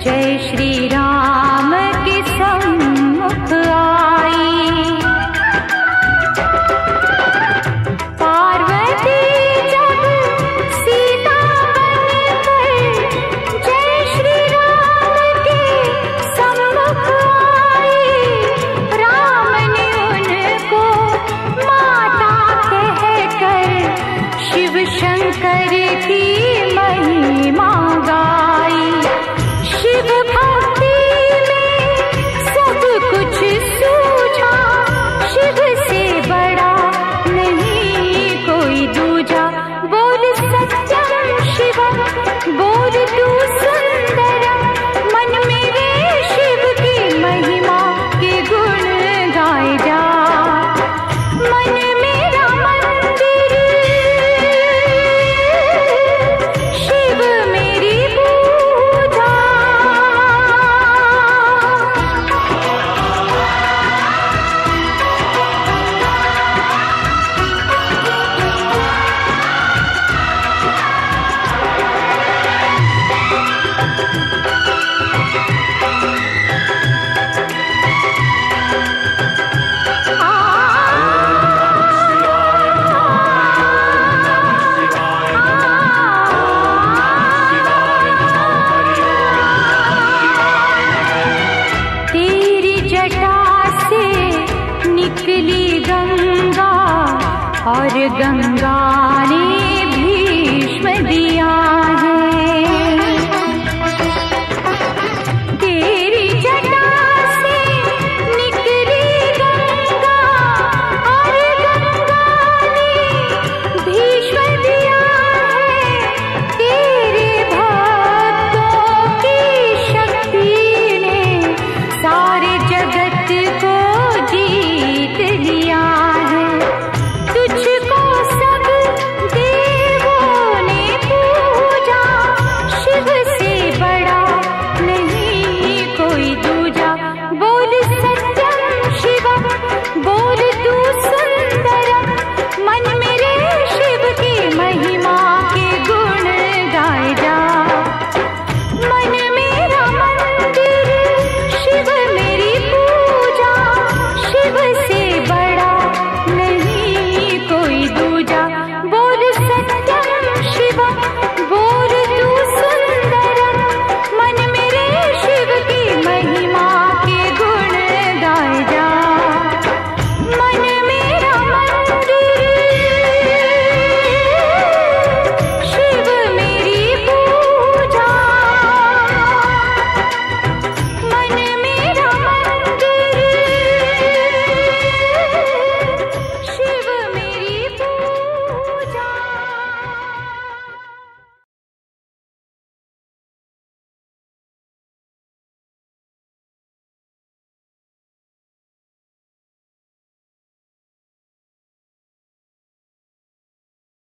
जय श्री राम के सम्मुख आई। पार्वती जब सीता बनकर जय श्री राम के सम्मुख आई। राम ने उनको माता कहकर शिव शंकर की महिमा गाई। शिव भक्ति में सब कुछ सूझा, शिव से बड़ा नहीं कोई दूजा। बोल सत्यम शिवम, बोल तू सुंदरम, मन मेरे शिव की महिमा के गुण गाए जा। मन मेरा मंदिर, शिव मेरी पूजा। तेरी जटा से निकली गंगा और गंगा